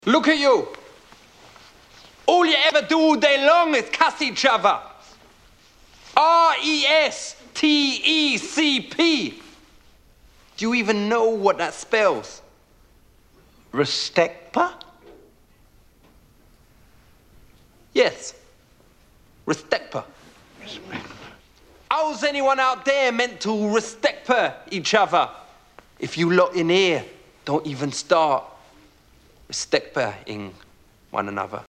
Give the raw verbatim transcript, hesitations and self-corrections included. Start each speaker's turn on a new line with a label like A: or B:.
A: Look at you. All you ever do all day long is cuss each other. R E S T E C P. Do you even know what that spells?
B: Restekpa?
A: Yes. Restekpa. How's anyone out there meant to restekpa each other? If you lot in here don't even start respecting one another.